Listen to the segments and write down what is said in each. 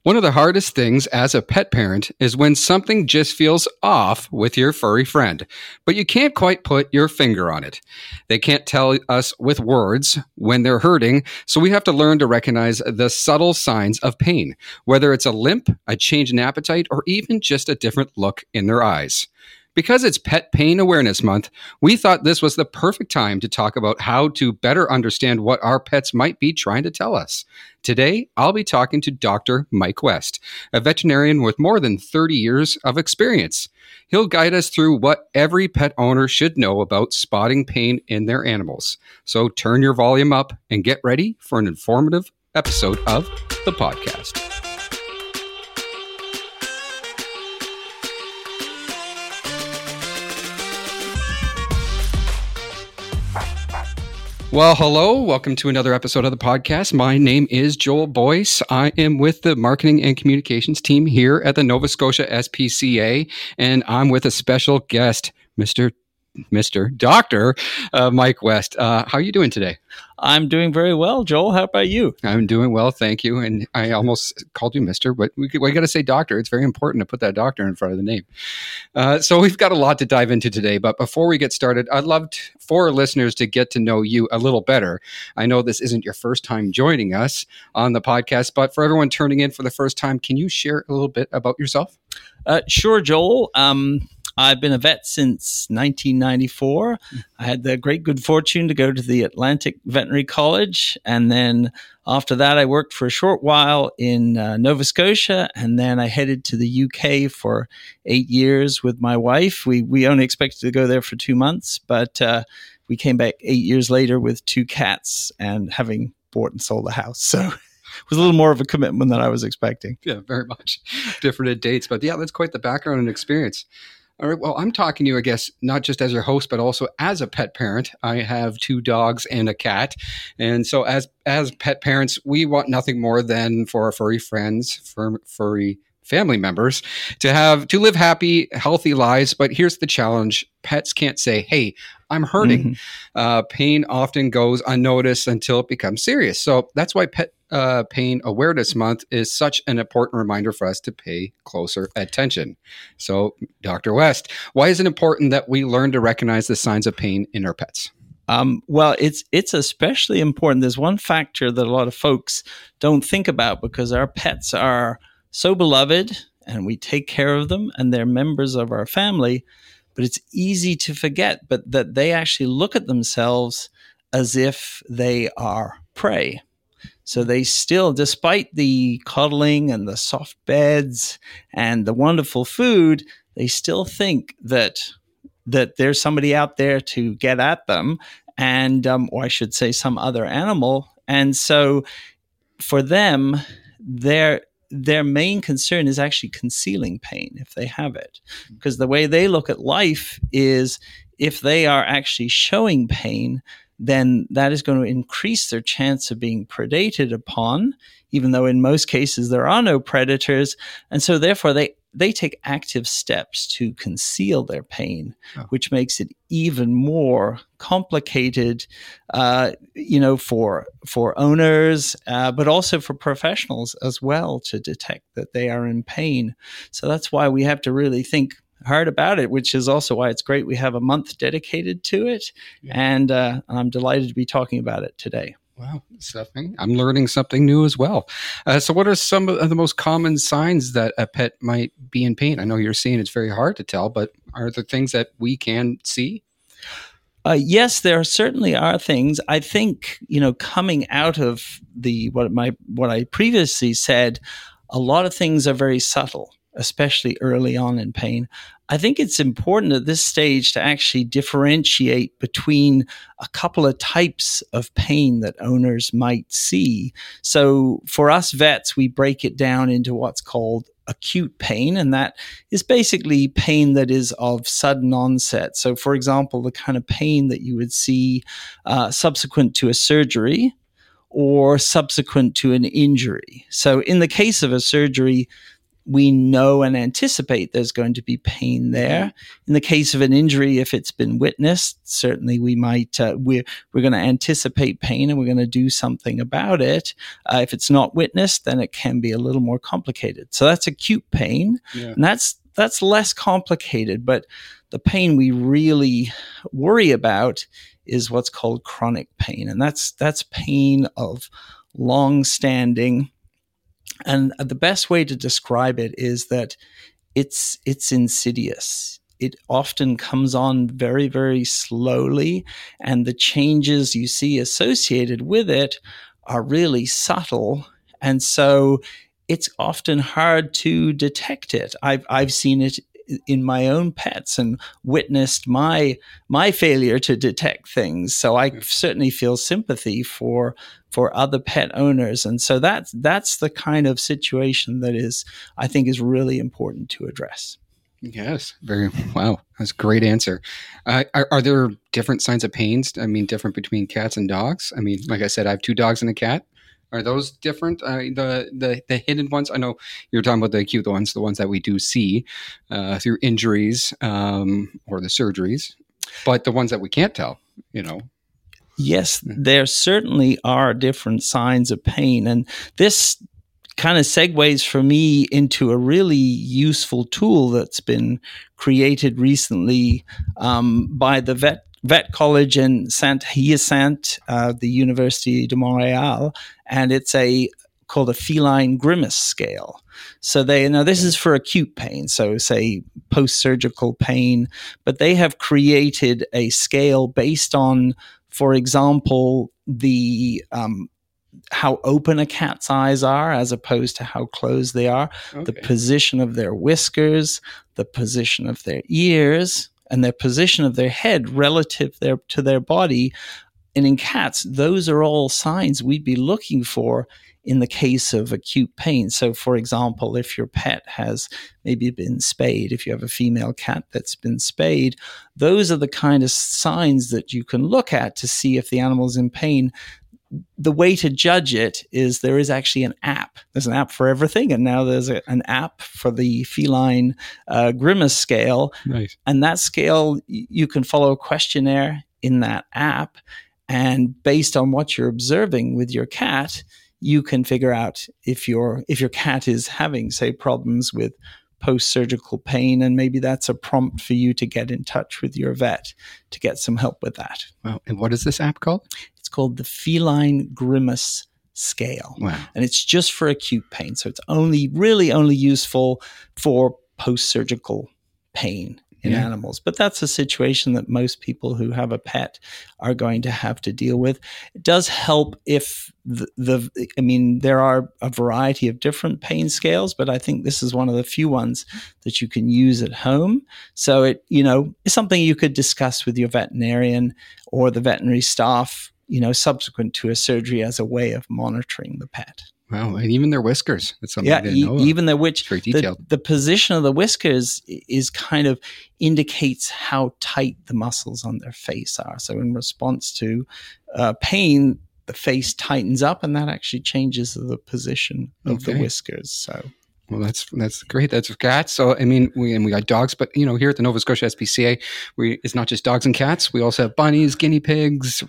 One of the hardest things as a pet parent is when something just feels off with your furry friend, but you can't quite put your finger on it. They can't tell us with words when they're hurting, so we have to learn to recognize the subtle signs of pain, whether it's a limp, a change in appetite, or even just a different look in their eyes. Because it's Pet Pain Awareness Month, we thought this was the perfect time to talk about how to better understand what our pets might be trying to tell us. Today, I'll be talking to Dr. Mike West, a veterinarian with more than 30 years of experience. He'll guide us through what every pet owner should know about spotting pain in their animals. So turn your volume up and get ready for an informative episode of the podcast. Well, hello. Welcome to another episode of the podcast. My name is Joel Boyce. I am with the marketing and communications team here at the Nova Scotia SPCA, and I'm with a special guest, Mr. Dr. Mike West. How are you doing today? I'm doing very well, Joel. How about you? I'm doing well, thank you. And I almost called you Mr., but we got to say doctor. It's very important to put that doctor in front of the name. So we've got a lot to dive into today. But before we get started, I'd love for our listeners to get to know you a little better. I know this isn't your first time joining us on the podcast, but for everyone turning in for the first time, can you share a little bit about yourself? Sure, Joel. I've been a vet since 1994. I had the great good fortune to go to the Atlantic Veterinary College. And then after that, I worked for a short while in Nova Scotia. And then I headed to the UK for 8 years with my wife. We only expected to go there for 2 months, but we came back 8 years later with 2 cats and having bought and sold a house. So it was a little more of a commitment than I was expecting. Yeah, very much. Different dates. But yeah, that's quite the background and experience. All right. Well, I'm talking to you, I guess, not just as your host, but also as a pet parent. I have 2 dogs and a cat. And so as pet parents, we want nothing more than for our furry friends, furry family members to live happy, healthy lives. But here's the challenge. Pets can't say, hey, I'm hurting. Pain often goes unnoticed until it becomes serious. So that's why Pet Pain Awareness Month is such an important reminder for us to pay closer attention. So, Dr. West, why is it important that we learn to recognize the signs of pain in our pets? Well, it's especially important. There's one factor that a lot of folks don't think about because our pets are so beloved and we take care of them and they're members of our family, but it's easy to forget that they actually look at themselves as if they are prey. So they still, despite the cuddling and the soft beds and the wonderful food, they still think that there's somebody out there to get at them and, or I should say some other animal. And so for them, their main concern is actually concealing pain if they have it. Because the way they look at life is if they are actually showing pain, then that is going to increase their chance of being predated upon, even though in most cases there are no predators. And so therefore they take active steps to conceal their pain, which makes it even more complicated, for owners, but also for professionals as well to detect that they are in pain. So that's why we have to really think hard about it, which is also why it's great we have a month dedicated to it. Yeah. And I'm delighted to be talking about it today. Wow, something. I'm learning something new as well. So what are some of the most common signs that a pet might be in pain? I know you're saying it's very hard to tell, but are there things that we can see? Yes, there certainly are things. I think, coming out of what I previously said, a lot of things are very subtle, especially early on in pain. I think it's important at this stage to actually differentiate between a couple of types of pain that owners might see. So for us vets, we break it down into what's called acute pain, and that is basically pain that is of sudden onset. So for example, the kind of pain that you would see subsequent to a surgery or subsequent to an injury. So in the case of a surgery, we know and anticipate there's going to be pain there. In the case of an injury, if it's been witnessed, certainly we might we're going to anticipate pain and we're going to do something about it. If it's not witnessed, then it can be a little more complicated. So that's acute pain, and that's less complicated. But the pain we really worry about is what's called chronic pain, and that's pain of long-standing. And the best way to describe it is that it's insidious. It often comes on very, very slowly, and the changes you see associated with it are really subtle. And so it's often hard to detect it. I've seen it in my own pets and witnessed my failure to detect things. So I certainly feel sympathy for other pet owners. And so that's the kind of situation that I think is really important to address. Yes. Wow. That's a great answer. Are there different signs of pains? I mean, different between cats and dogs? I mean, like I said, I have 2 dogs and a cat. Are those different? The hidden ones? I know you're talking about the acute ones, the ones that we do see through injuries or the surgeries, but the ones that we can't tell, Yes, there certainly are different signs of pain. And this kind of segues for me into a really useful tool that's been created recently by the Vet College in Saint-Hyacinthe, the University de Montréal, and it's called a feline grimace scale. So this is for acute pain, so say post-surgical pain, but they have created a scale based on, for example, the how open a cat's eyes are as opposed to how closed they are, the position of their whiskers, the position of their ears, and their position of their head relative to their body. And in cats, those are all signs we'd be looking for in the case of acute pain. So, for example, if your pet has maybe been spayed, if you have a female cat that's been spayed, those are the kind of signs that you can look at to see if the animal's in pain. The way to judge it is there is actually an app. There's an app for everything, and now there's an app for the feline grimace scale. Nice. And that scale, you can follow a questionnaire in that app, and based on what you're observing with your cat, you can figure out if your cat is having, say, problems with post-surgical pain, and maybe that's a prompt for you to get in touch with your vet to get some help with that. Wow. And what is this app called? It's called the Feline Grimace Scale. Wow. And it's just for acute pain. So it's really only useful for post-surgical pain in animals. But that's a situation that most people who have a pet are going to have to deal with. It does help if there are a variety of different pain scales, but I think this is one of the few ones that you can use at home. So it, is something you could discuss with your veterinarian or the veterinary staff, subsequent to a surgery as a way of monitoring the pet. Wow, and even their whiskers. That's something I didn't know. Even very detailed. The position of the whiskers is kind of indicates how tight the muscles on their face are. So in response to pain, the face tightens up, and that actually changes the position of the whiskers. So. Well, that's great. That's for cats. So, we got dogs, but here at the Nova Scotia SPCA, it's not just dogs and cats. We also have bunnies, guinea pigs.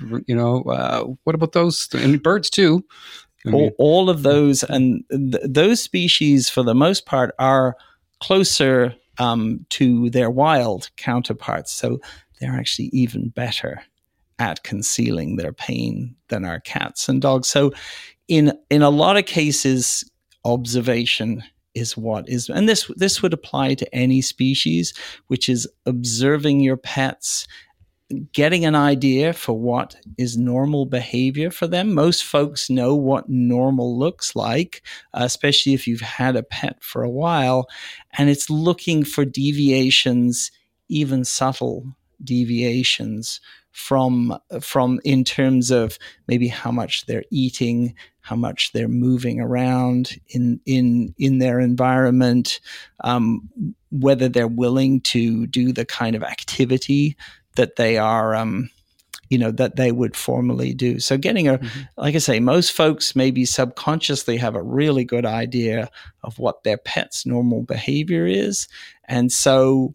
What about those? And birds too. All of those, and those species, for the most part, are closer to their wild counterparts. So they're actually even better at concealing their pain than our cats and dogs. So in a lot of cases, observation is what is, and this would apply to any species, which is observing your pets, getting an idea for what is normal behavior for them. Most folks know what normal looks like, especially if you've had a pet for a while, and it's looking for deviations, even subtle deviations from in terms of maybe how much they're eating, how much they're moving around in their environment, whether they're willing to do the kind of activity that they are that they would formally do. So getting like I say, most folks maybe subconsciously have a really good idea of what their pet's normal behavior is. And so,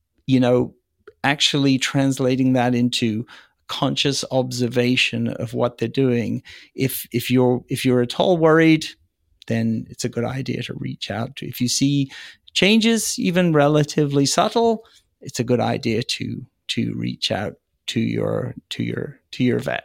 actually translating that into conscious observation of what they're doing. If you're at all worried, then it's a good idea to reach out to. If you see changes, even relatively subtle, it's a good idea to reach out to your vet.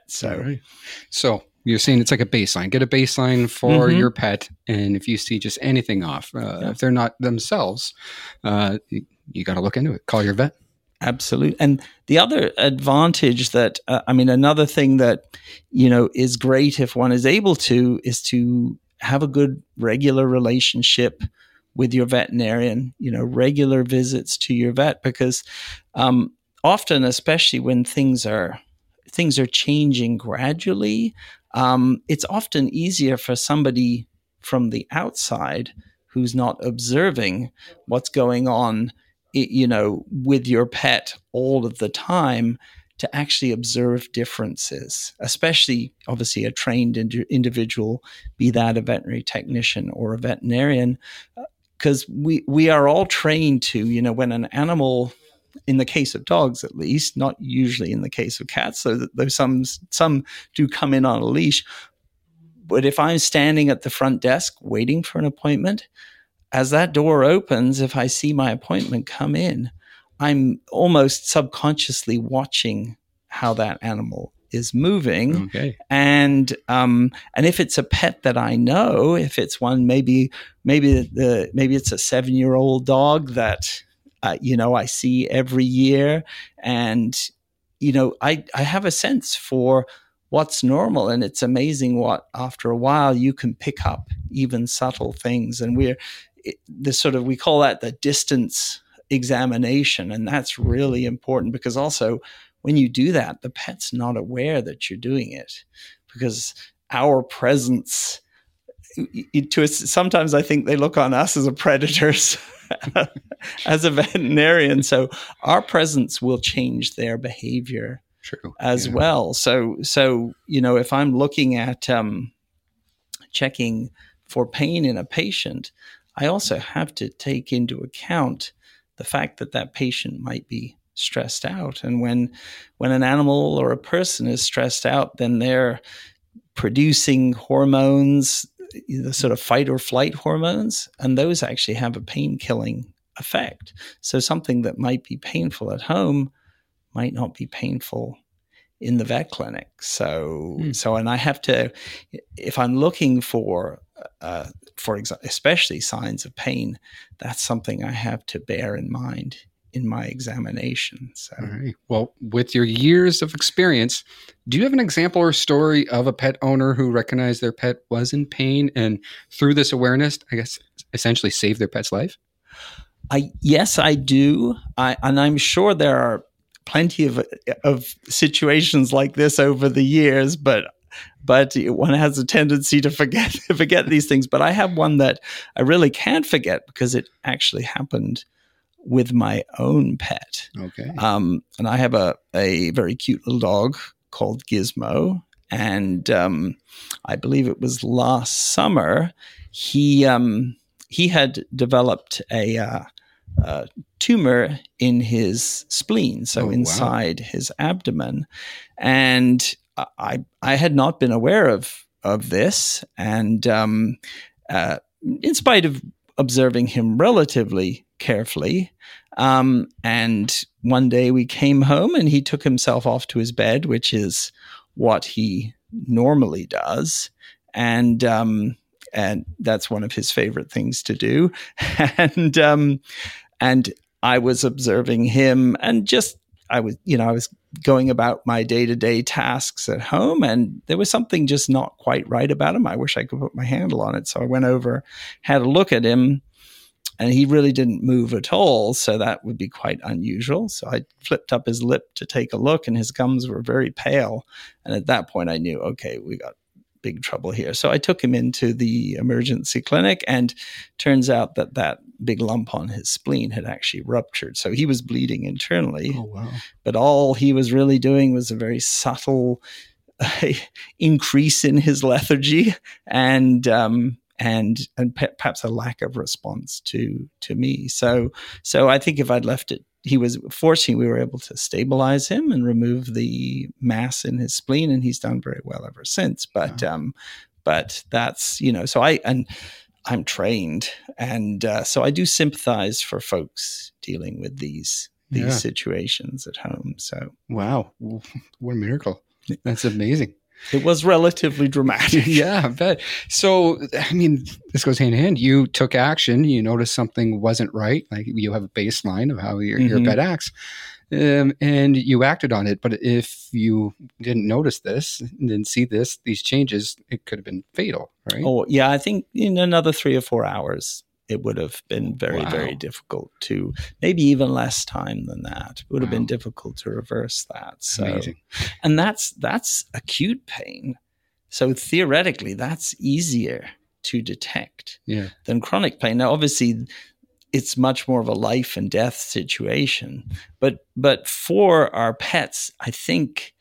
So you're saying it's like a baseline. Get a baseline for your pet, and if you see just anything off, if they're not themselves, you got to look into it. Call your vet. Absolutely. And the other advantage that, another thing that, is great if one is able to, is to have a good regular relationship with your veterinarian, regular visits to your vet, because often, especially when things are changing gradually, it's often easier for somebody from the outside who's not observing what's going on, with your pet all of the time, to actually observe differences, especially obviously a trained individual, be that a veterinary technician or a veterinarian, because we are all trained to, when an animal, in the case of dogs at least, not usually in the case of cats, so there's some do come in on a leash. But if I'm standing at the front desk waiting for an appointment, as that door opens, if I see my appointment come in, I'm almost subconsciously watching how that animal is moving. Okay. And if it's a pet that I know, if it's one, maybe it's a 7-year-old dog that I see every year, and I have a sense for what's normal. And it's amazing what, after a while, you can pick up even subtle things. And we call that the distance examination. And that's really important, because also when you do that, the pet's not aware that you're doing it, because our presence, sometimes I think they look on us as a predators as a veterinarian. So our presence will change their behavior as well. So, if I'm looking at checking for pain in a patient, I also have to take into account the fact that patient might be stressed out. And when an animal or a person is stressed out, then they're producing hormones, the sort of fight or flight hormones, and those actually have a pain-killing effect. So something that might be painful at home might not be painful in the vet clinic. And I have to, if I'm looking for example, especially signs of pain, that's something I have to bear in mind in my examination. So, all right. Well, with your years of experience, do you have an example or story of a pet owner who recognized their pet was in pain, and through this awareness, I guess, essentially saved their pet's life? Yes, I do. And I'm sure there are plenty of situations like this over the years, but one has a tendency to forget these things. But I have one that I really can't forget, because it actually happened with my own pet. Okay. And I have a very cute little dog called Gizmo, and I believe it was last summer he had developed a tumor in his spleen, so inside his abdomen, and I had not been aware of this, and in spite of observing him relatively carefully, and one day we came home and he took himself off to his bed, which is what he normally does, and that's one of his favorite things to do, and I was observing him, and I was going about my day-to-day tasks at home, and there was something just not quite right about him. I wish I could put my handle on it. So I went over, had a look at him, and he really didn't move at all. So that would be quite unusual. So I flipped up his lip to take a look, and his gums were very pale. And at that point I knew, okay, we got big trouble here. So I took him into the emergency clinic, and turns out that big lump on his spleen had actually ruptured. So he was bleeding internally. Oh, wow. But all he was really doing was a very subtle increase in his lethargy and perhaps a lack of response to me. So I think if I'd left it, fortunately we were able to stabilize him and remove the mass in his spleen, and he's done very well ever since. But but that's, so I'm trained, and so I do sympathize for folks dealing with these situations at home. So wow, what a miracle! That's amazing. It was relatively dramatic. Yeah, I bet. So, I mean, this goes hand in hand. You took action. You noticed something wasn't right. Like you have a baseline of how your pet acts, and you acted on it. But if you didn't notice this, didn't see these changes, it could have been fatal, right? Oh, yeah. I think in another 3 or 4 hours, it would have been very, very difficult to, maybe even less time than that. It would have been difficult to reverse that. So, amazing. And that's acute pain. So theoretically, that's easier to detect than chronic pain. Now, obviously, it's much more of a life and death situation. But for our pets, I think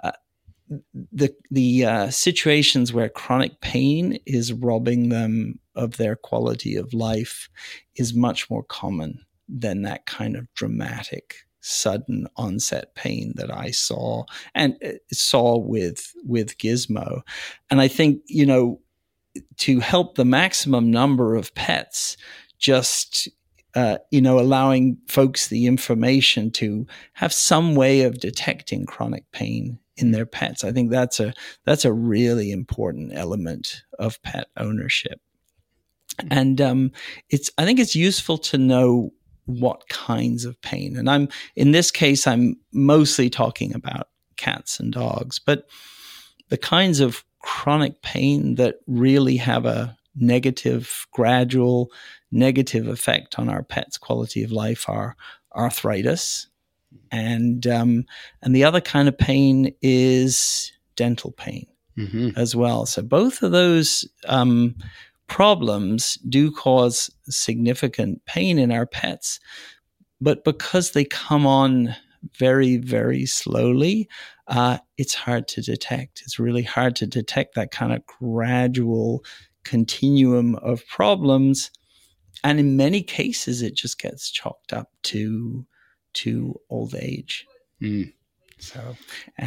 the situations where chronic pain is robbing them of their quality of life is much more common than that kind of dramatic, sudden onset pain that I saw with Gizmo. And I think, to help the maximum number of pets, just allowing folks the information to have some way of detecting chronic pain in their pets. I think that's a really important element of pet ownership. And I think it's useful to know what kinds of pain. And in this case, I'm mostly talking about cats and dogs, but the kinds of chronic pain that really have a gradual negative effect on our pet's quality of life are arthritis. And the other kind of pain is dental pain as well. So both of those problems do cause significant pain in our pets, but because they come on very, very slowly, it's hard to detect. It's really hard to detect that kind of gradual continuum of problems. And in many cases, it just gets chalked up to old age. So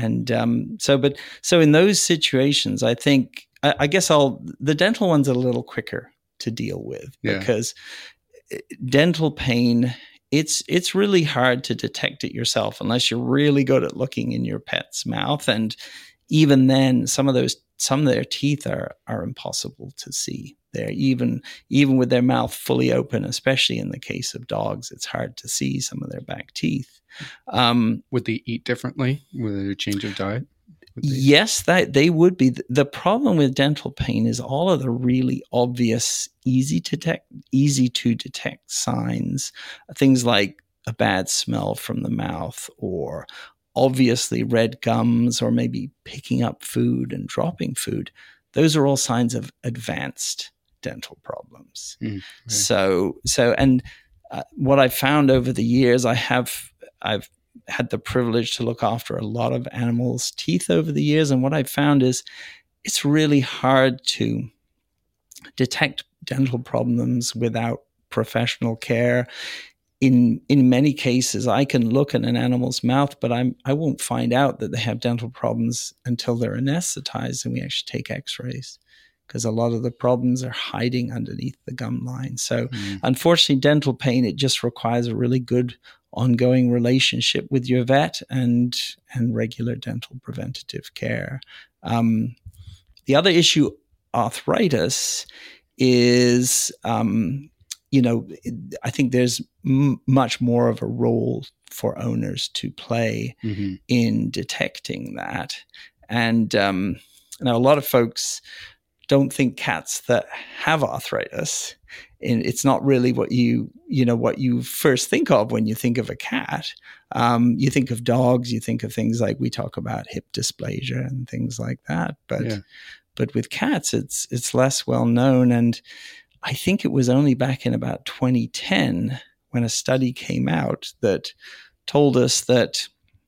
in those situations, I think, I guess the dental one's a little quicker to deal with because dental pain, it's really hard to detect it yourself unless you're really good at looking in your pet's mouth. And even then, some of their teeth are impossible to see. They're even with their mouth fully open, especially in the case of dogs, it's hard to see some of their back teeth. Would they eat differently with a change of diet? Yes, they would be. The problem with dental pain is all of the really obvious, easy to detect signs, things like a bad smell from the mouth, or obviously red gums, or maybe picking up food and dropping food. Those are all signs of advanced dental problems. What I've found over the years, I've had the privilege to look after a lot of animals' teeth over the years. And what I've found is it's really hard to detect dental problems without professional care. In many cases, I can look at an animal's mouth, but I won't find out that they have dental problems until they're anesthetized and we actually take x-rays, because a lot of the problems are hiding underneath the gum line. So unfortunately, dental pain, it just requires a really good ongoing relationship with your vet and regular dental preventative care. The other issue, arthritis, is, I think there's much more of a role for owners to play in detecting that. And now a lot of folks don't think cats that have arthritis, and it's not really what you first think of when you think of a cat. You think of dogs, you think of things like, we talk about hip dysplasia and things like that. But with cats, it's less well known. And I think it was only back in about 2010 when a study came out that told us that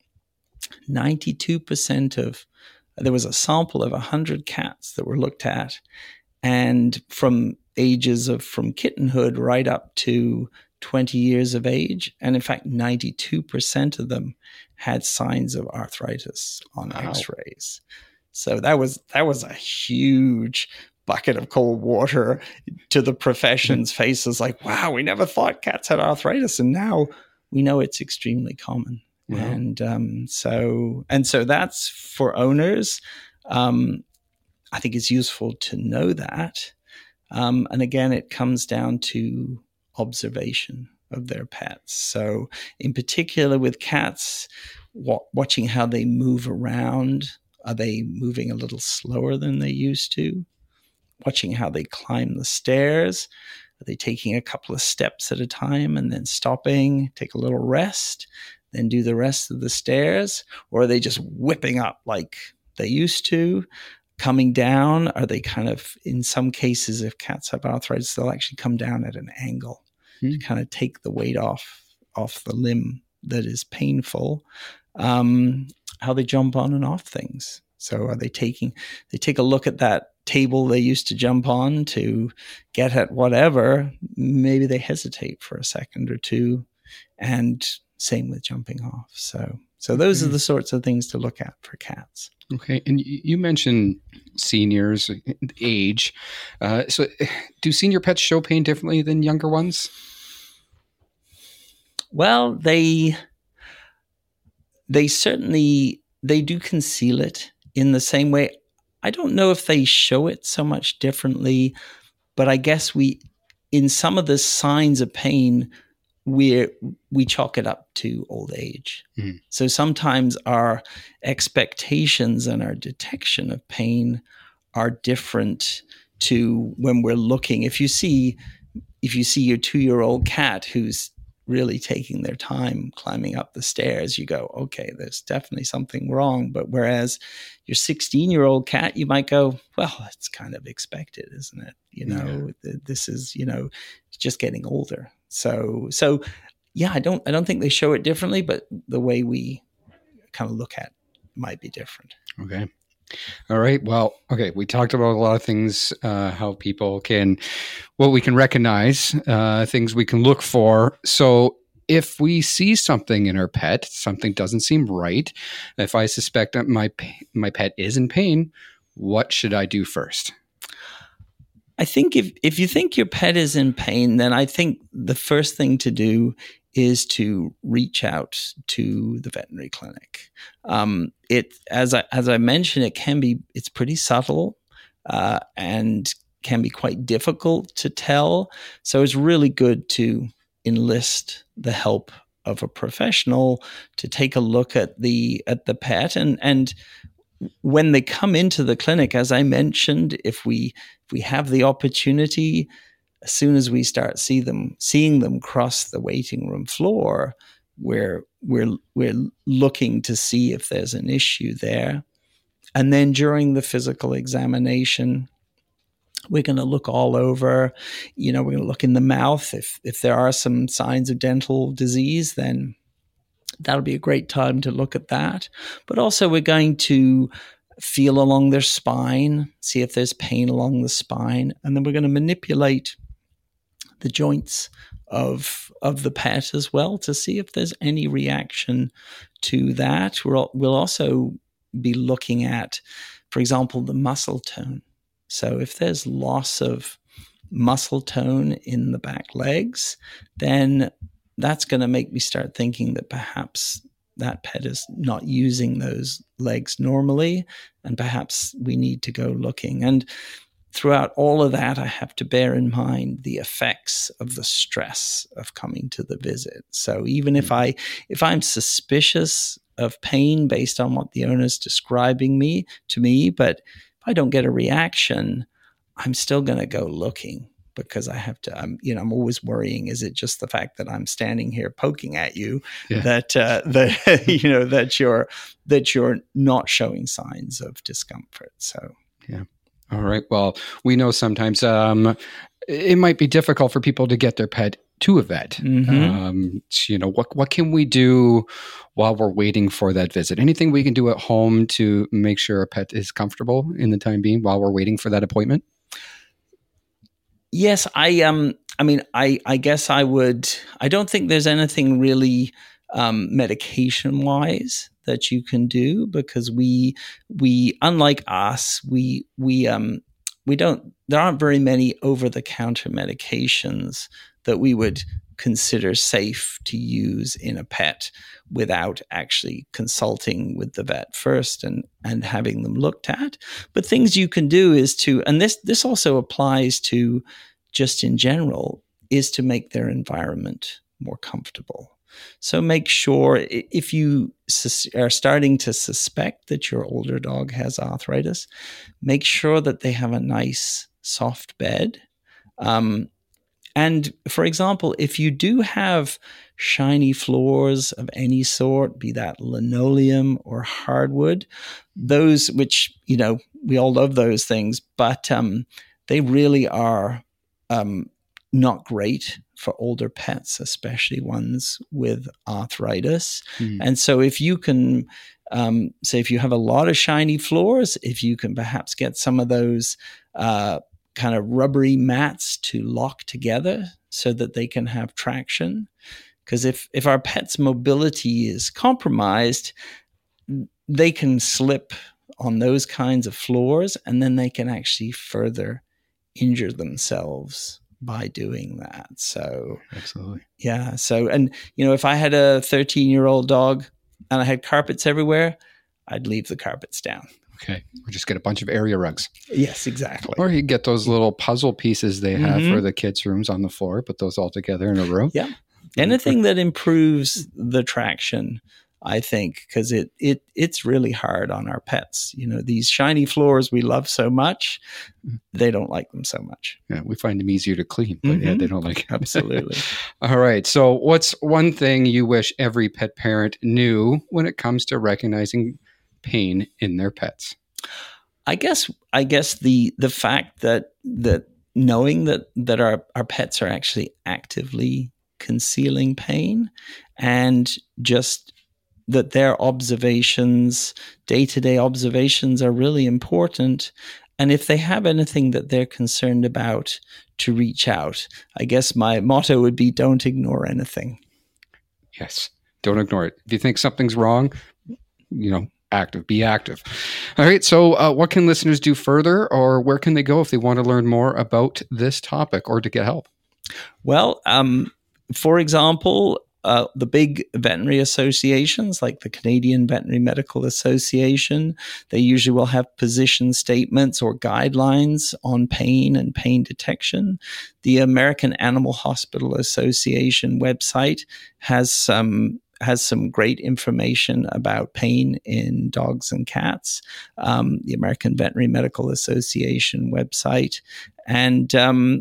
92% of, there was a sample of 100 cats that were looked at, and from ages of from kittenhood right up to 20 years of age. And in fact, 92% of them had signs of arthritis on x-rays. So that was a huge bucket of cold water to the profession's faces. Like, wow, we never thought cats had arthritis. And now we know it's extremely common. Wow. And so that's for owners. I think it's useful to know that. And again, it comes down to observation of their pets. So in particular with cats, watching how they move around. Are they moving a little slower than they used to? Watching how they climb the stairs. Are they taking a couple of steps at a time and then stopping, take a little rest, then do the rest of the stairs? Or are they just whipping up like they used to? Coming down, are they kind of, in some cases, if cats have arthritis, they'll actually come down at an angle to kind of take the weight off the limb that is painful. How they jump on and off things. So are they take a look at that table they used to jump on to get at whatever, maybe they hesitate for a second or two, and same with jumping off. So those are the sorts of things to look at for cats. Okay. And you mentioned seniors, age. So do senior pets show pain differently than younger ones? Well, they certainly, they do conceal it in the same way. I don't know if they show it so much differently, but I guess in some of the signs of pain, we chalk it up to old age. Mm-hmm. So sometimes our expectations and our detection of pain are different to when we're looking. If you see your 2-year-old cat who's really taking their time climbing up the stairs, you go, okay, there's definitely something wrong. But whereas your 16-year-old cat, you might go, well, it's kind of expected, isn't it? This is, just getting older. So yeah, I don't think they show it differently, but the way we kind of look at it might be different. Okay. All right. Well, okay. We talked about a lot of things, how people we can recognize, things we can look for. So if we see something in our pet, something doesn't seem right, if I suspect that my pet is in pain, what should I do first? I think if you think your pet is in pain, then I think the first thing to do is to reach out to the veterinary clinic. As I mentioned, it's pretty subtle and can be quite difficult to tell. So it's really good to enlist the help of a professional to take a look at the pet. And when they come into the clinic, as I mentioned, if we have the opportunity, as soon as we start seeing them cross the waiting room floor, we're looking to see if there's an issue there. And then during the physical examination, we're going to look all over. We're going to look in the mouth. If there are some signs of dental disease, then that'll be a great time to look at that. But also we're going to feel along their spine, see if there's pain along the spine, and then we're going to manipulate the joints of the pet as well to see if there's any reaction to that. We'll also be looking at, for example, the muscle tone. So if there's loss of muscle tone in the back legs, then that's going to make me start thinking that perhaps that pet is not using those legs normally, and perhaps we need to go looking. And throughout all of that, I have to bear in mind the effects of the stress of coming to the visit. So even if I'm suspicious of pain based on what the owner's describing to me, but if I don't get a reaction, I'm still going to go looking, because I have to, I'm always worrying, is it just the fact that I'm standing here poking at you that you're not showing signs of discomfort? So, yeah. All right. Well, we know sometimes it might be difficult for people to get their pet to a vet. What can we do while we're waiting for that visit? Anything we can do at home to make sure a pet is comfortable in the time being while we're waiting for that appointment? Yes, I guess I would. I don't think there's anything really medication wise that you can do, because we unlike us, we don't. There aren't very many over the counter medications that we would consider safe to use in a pet without actually consulting with the vet first and having them looked at. But things you can do is to, and this also applies to just in general, is to make their environment more comfortable. So make sure, if you are starting to suspect that your older dog has arthritis, make sure that they have a nice soft bed. And for example, if you do have shiny floors of any sort, be that linoleum or hardwood, those which, we all love those things, but they really are not great for older pets, especially ones with arthritis. And so if you can, say if you have a lot of shiny floors, if you can perhaps get some of those kind of rubbery mats to lock together so that they can have traction. Because if our pet's mobility is compromised, they can slip on those kinds of floors, and then they can actually further injure themselves by doing that. So absolutely. Yeah. So, and if I had a 13-year-old dog and I had carpets everywhere, I'd leave the carpets down. Okay. Or just get a bunch of area rugs. Yes, exactly. Or you get those little puzzle pieces they have for the kids' rooms on the floor, put those all together in a row. Yeah. Anything that improves the traction, I think, because it's really hard on our pets. These shiny floors we love so much, they don't like them so much. Yeah, we find them easier to clean, but yeah, they don't like it. Absolutely. All right. So what's one thing you wish every pet parent knew when it comes to recognizing pain in their pets? I guess the fact that knowing that our pets are actually actively concealing pain, and just that their observations, day-to-day observations, are really important. And if they have anything that they're concerned about, to reach out. I guess my motto would be, don't ignore anything. Yes, don't ignore it. If you think something's wrong, be active. All right. So what can listeners do further, or where can they go if they want to learn more about this topic or to get help? Well, for example, the big veterinary associations like the Canadian Veterinary Medical Association, they usually will have position statements or guidelines on pain and pain detection. The American Animal Hospital Association website has some great information about pain in dogs and cats. The American Veterinary Medical Association website, and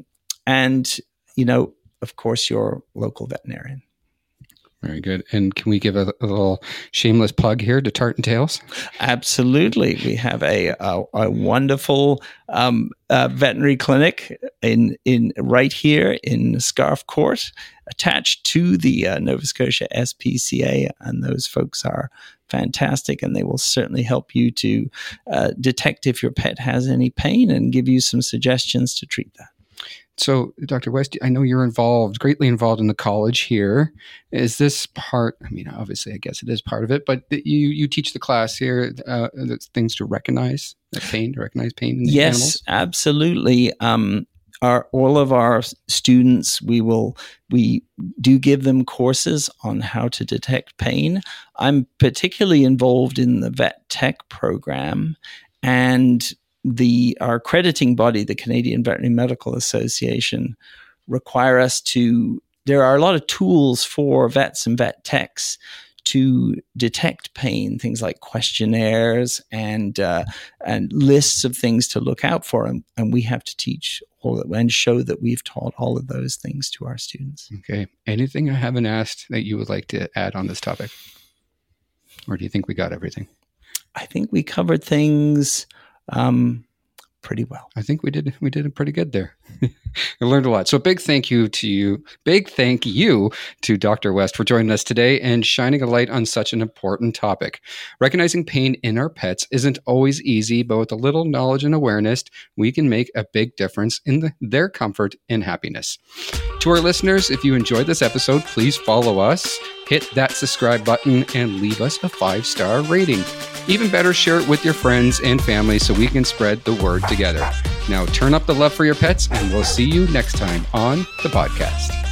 of course, your local veterinarian. Very good. And can we give a little shameless plug here to Tartan Tales? Absolutely. We have a wonderful veterinary clinic in right here in Scarf Court, attached to the Nova Scotia SPCA, and those folks are fantastic, and they will certainly help you to detect if your pet has any pain and give you some suggestions to treat that. So, Dr. West, I know you're greatly involved in the college here. Is this part, obviously, I guess it is part of it, but you teach the class here, things to recognize pain in the animals? Yes, absolutely. All of our students, we do give them courses on how to detect pain. I'm particularly involved in the Vet Tech program, and our accrediting body, the Canadian Veterinary Medical Association, require us to. There are a lot of tools for vets and vet techs to detect pain, things like questionnaires and lists of things to look out for, and we have to teach all that and show that we've taught all of those things to our students. Okay. Anything I haven't asked that you would like to add on this topic, or do you think we got everything? I think we covered things pretty well. I think we did it pretty good there. I learned a lot. So big thank you to Dr. West for joining us today and shining a light on such an important topic. Recognizing pain in our pets isn't always easy, but with a little knowledge and awareness, we can make a big difference in their comfort and happiness. To our listeners, if you enjoyed this episode, please follow us, hit that subscribe button, and leave us a 5-star rating. Even better, share it with your friends and family so we can spread the word together. Now turn up the love for your pets, and we'll see you next time on the podcast.